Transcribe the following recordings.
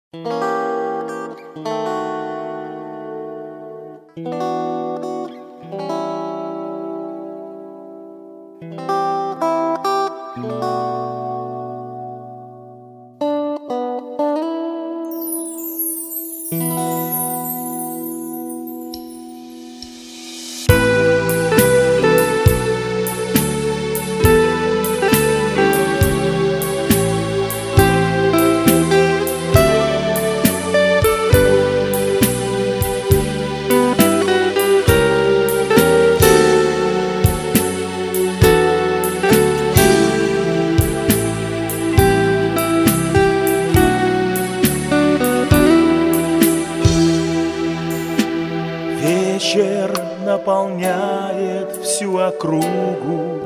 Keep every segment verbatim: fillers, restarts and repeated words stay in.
Вечер наполняет всю округу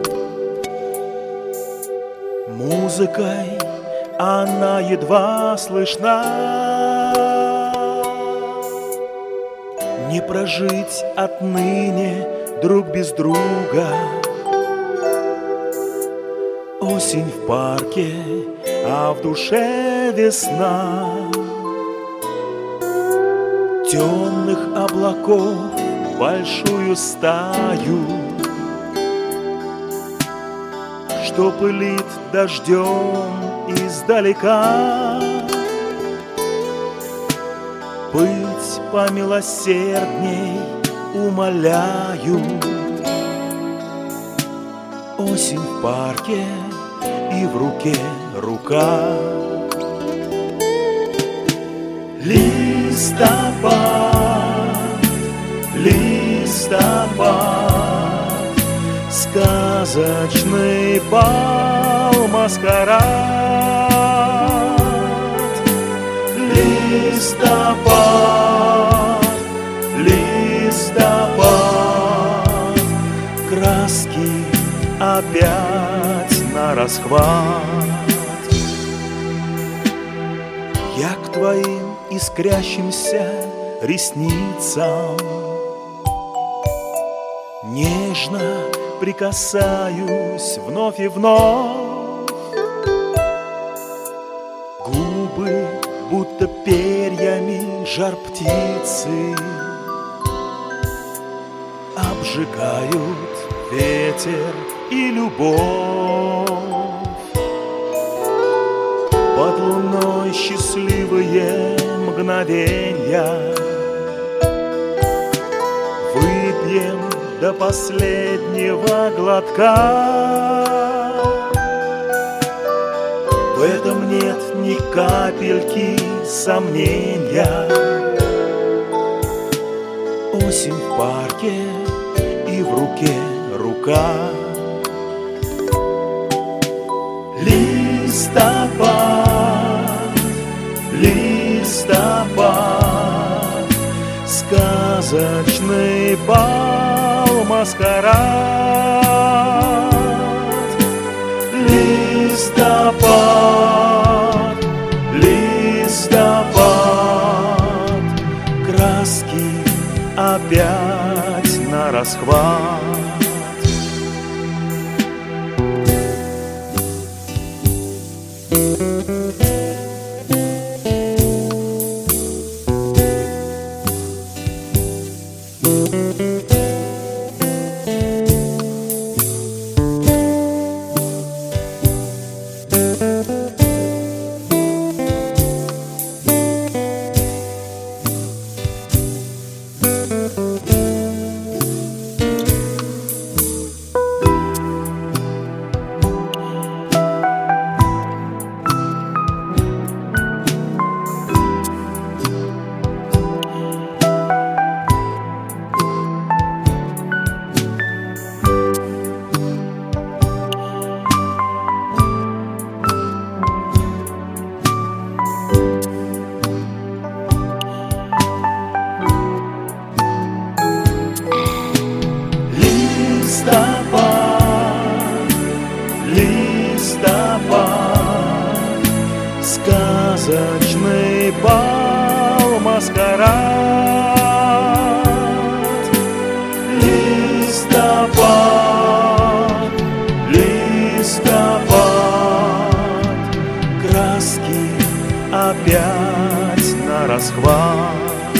музыкой, она едва слышна. Не прожить отныне друг без друга. Осень в парке, а в душе весна. Темных облаков большую стаю, что пылит дождем издалека. Быть помилосердней умоляю. Осень в парке и в руке рука. Листопад, листопад, сказочный бал, маскарад. Листопад, листопад, краски опять на расхват. Я к твоим искрящимся ресницам нежно прикасаюсь вновь и вновь. Губы, будто перьями жар птицы, обжигают ветер и любовь. Под луной счастливые мгновенья выпьем до последнего глотка. В этом нет ни капельки сомнения. Осень в парке и в руке рука. Листопад, листопад, сказочный бал, маскарад. Листопад, листопад, краски опять на расхват. сказочный бал, маскарад. Листопад, листопад, краски опять на расхват.